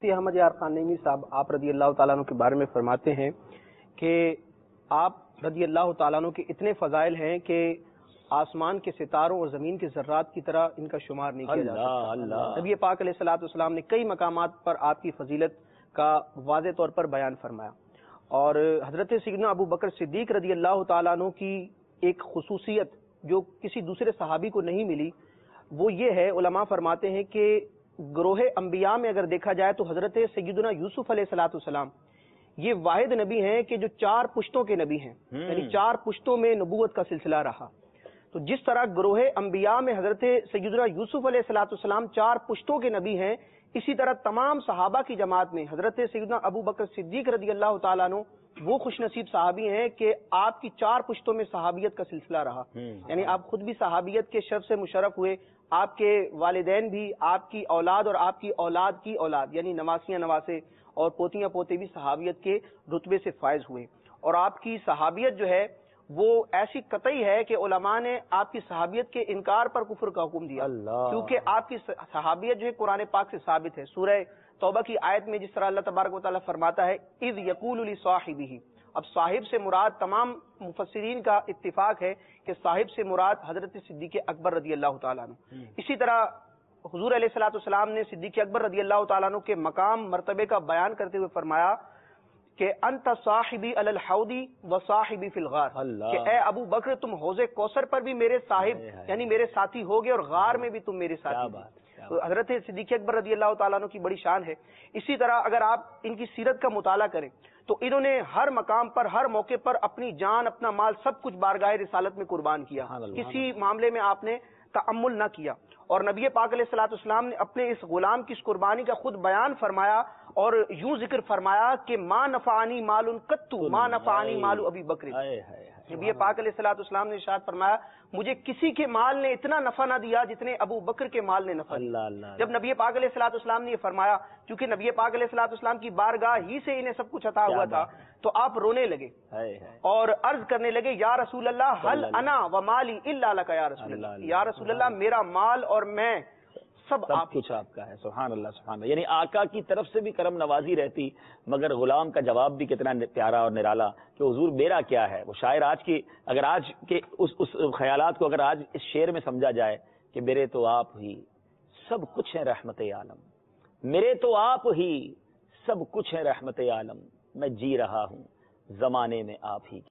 احمد یار خان نعیمی صاحب آپ رضی اللہ تعالیٰ عنہ کے بارے میں فرماتے ہیں کہ آپ رضی اللہ تعالیٰ عنہ کے اتنے فضائل ہیں کہ آسمان کے ستاروں اور زمین کے ذرات کی طرح ان کا شمار نہیں کیا جا سکتا۔ نبی پاک علیہ الصلوۃ والسلام نے کئی مقامات پر آپ کی فضیلت کا واضح طور پر بیان فرمایا، اور حضرت سیدنا ابو بکر صدیق رضی اللہ تعالیٰ عنہ کی ایک خصوصیت جو کسی دوسرے صحابی کو نہیں ملی وہ یہ ہے، علماء فرماتے ہیں کہ گروہ انبیاء میں اگر دیکھا جائے تو حضرت سیدنا یوسف علیہ الصلوۃ والسلام یہ واحد نبی ہیں کہ جو 4 پشتوں کے نبی ہیں، یعنی 4 پشتوں میں نبوت کا سلسلہ رہا۔ تو جس طرح گروہ انبیاء میں حضرت سیدنا یوسف علیہ الصلوۃ والسلام 4 پشتوں کے نبی ہیں، اسی طرح تمام صحابہ کی جماعت میں حضرت سیدنا ابو بکر صدیق رضی اللہ تعالیٰ عنہ وہ خوش نصیب صحابی ہیں کہ آپ کی 4 پشتوں میں صحابیت کا سلسلہ رہا، یعنی آپ خود بھی صحابیت کے شرف سے مشرف ہوئے، آپ کے والدین بھی، آپ کی اولاد اور آپ کی اولاد کی اولاد یعنی نواسیاں نواسے اور پوتیاں پوتے بھی صحابیت کے رتبے سے فائز ہوئے، اور آپ کی صحابیت جو ہے وہ ایسی قطعی ہے کہ علماء نے آپ کی صحابیت کے انکار پر کفر کا حکم دیا، کیونکہ آپ کی صحابیت جو ہے قرآن پاک سے ثابت ہے۔ سورہ توبہ کی آیت میں جس طرح اللہ تبارک و تعالیٰ فرماتا ہے اذ یقول لصاحبہ، اب صاحب سے مراد تمام مفسرین کا اتفاق ہے کہ صاحب سے مراد حضرت صدیق اکبر رضی اللہ تعالیٰ عنہ۔ اسی طرح حضور علیہ الصلوۃ والسلام نے صدیق اکبر رضی اللہ تعالیٰ عنہ کے مقام مرتبے کا بیان کرتے ہوئے فرمایا کہ انت صاحبی علی الحوض و صاحبی فی الغار، کہ اے ابو بکر تم حوض کوثر پر بھی میرے صاحب یعنی میرے ساتھی ہوگے اور غار میں بھی تم میرے ساتھی۔ تو حضرت صدیق اکبر رضی اللہ تعالیٰ عنہ کی بڑی شان ہے۔ اسی طرح اگر آپ ان کی سیرت کا مطالعہ کریں تو انہوں نے ہر مقام پر ہر موقع پر اپنی جان اپنا مال سب کچھ بارگاہ رسالت میں قربان کیا، کسی معاملے میں آپ نے تأمل نہ کیا، اور نبی پاک علیہ الصلوۃ والسلام نے اپنے اس غلام کی اس قربانی کا خود بیان فرمایا اور یوں ذکر فرمایا کہ ما نفعنی مال قط ما نفعنی مال ابی بکر۔ نبی پاک علیہ الصلوۃ والسلام نے ارشاد فرمایا مجھے کسی کے مال نے اتنا نفع نہ دیا جتنے ابو بکر کے مال نے نفع دیا۔ جب نبی پاک علیہ الصلوۃ والسلام نے یہ فرمایا، کیونکہ نبی پاک علیہ الصلوۃ والسلام کی بارگاہ ہی سے انہیں سب کچھ عطا ہوا تھا، تو آپ رونے لگے اور عرض کرنے لگے یا رسول اللہ هل انا ومالی الا لک، یا رسول اللہ، یا رسول اللہ میرا مال اور میں سب کچھ آپ کا ہے۔ سبحان اللہ سبحان اللہ، یعنی آقا کی طرف سے بھی کرم نوازی رہتی، مگر غلام کا جواب بھی کتنا پیارا اور نرالا کہ حضور میرا کیا ہے۔ وہ شاعر آج کی اگر آج کے اس خیالات کو اگر آج اس شعر میں سمجھا جائے کہ میرے تو آپ ہی سب کچھ ہے رحمت عالم، میرے تو آپ ہی سب کچھ ہے رحمت عالم، میں جی رہا ہوں زمانے میں آپ ہی